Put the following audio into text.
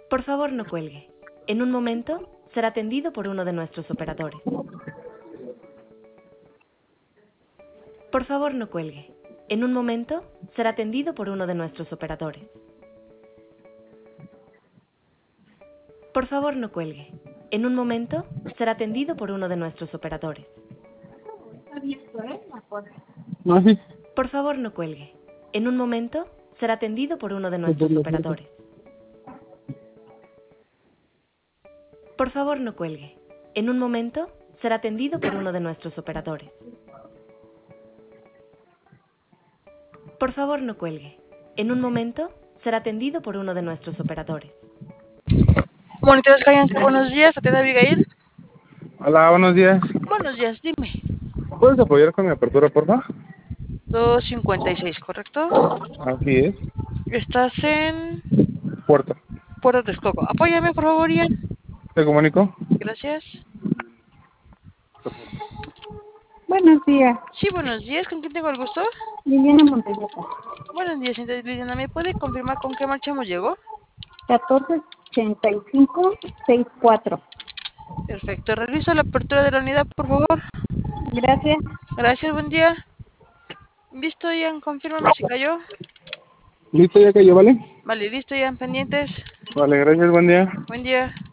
Por favor, no cuelgue. En un momento, será atendido por uno de nuestros operadores. Por favor, no cuelgue. En un momento, será atendido por uno de nuestros operadores. Por favor, no cuelgue. En un momento, será atendido por uno de nuestros operadores. No, sí. Por favor, no cuelgue. En un momento, será atendido por uno de nuestros operadores. Por favor, no cuelgue. En un momento, será atendido por uno de nuestros operadores. Por favor, no cuelgue. En un momento, será atendido por uno de nuestros operadores. Monitores Cayenne, buenos días, atiende Abigail. Hola, buenos días. Buenos días, dime. ¿Puedes apoyar con mi apertura, porfa? 256, ¿correcto? Así es. Estás en Puerto. Puerto Texcoco. Apóyame, por favor, Ian. ¿Te comunico? Gracias. Buenos días, Sí, buenos días. ¿Con quién tengo el gusto? Liliana Montevideo. Buenos días, señorita Liliana. ¿Me puede confirmar con qué marchamos llegó? 1485-64. Perfecto. Realizo la apertura de la unidad, por favor. Gracias. Gracias, buen día. Listo, Ian. Confírmame si cayó. ¿Listo ya cayó, vale? Vale, listo, Ian. Pendientes. Vale, gracias, buen día. Buen día.